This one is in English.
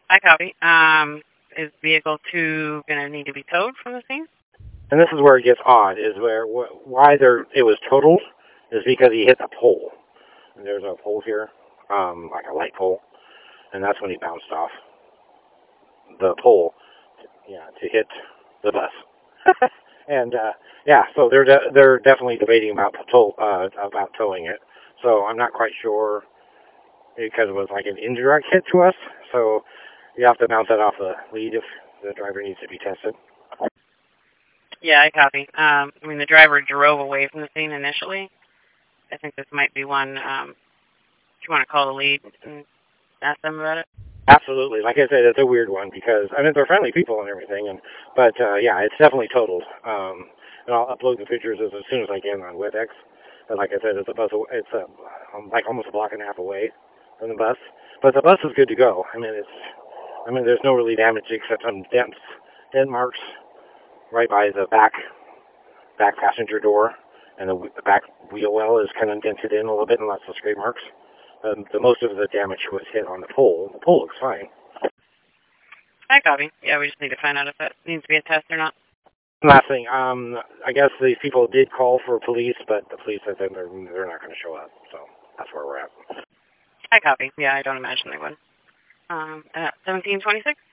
I copy. Is vehicle 2 going to need to be towed from the scene? And this is where it gets odd, is where why it was totaled is because he hit the pole. And there's a pole here, like a light pole, and that's when he bounced off the pole, to hit the bus. And so they're definitely debating about towing it. So I'm not quite sure because it was like an indirect hit to us. So you have to bounce that off the lead if the driver needs to be tested. Yeah, I copy. The driver drove away from the scene initially. I think this might be one. Do you want to call the lead and ask them about it? Absolutely. Like I said, it's a weird one because they're friendly people and everything, but it's definitely totaled. And I'll upload the pictures as soon as I can on WebEx. But like I said, it's like almost a block and a half away from the bus. But the bus is good to go. There's no really damage except some dent marks right by the back passenger door, and the back wheel well is kind of dented in a little bit, and lots of scrape marks. The most of the damage was hit on the pole. The pole looks fine. I copy. Yeah, we just need to find out if that needs to be a test or not. Last thing, I guess these people did call for police, but the police said that they're not going to show up. So that's where we're at. I copy. Yeah, I don't imagine they would. 1726.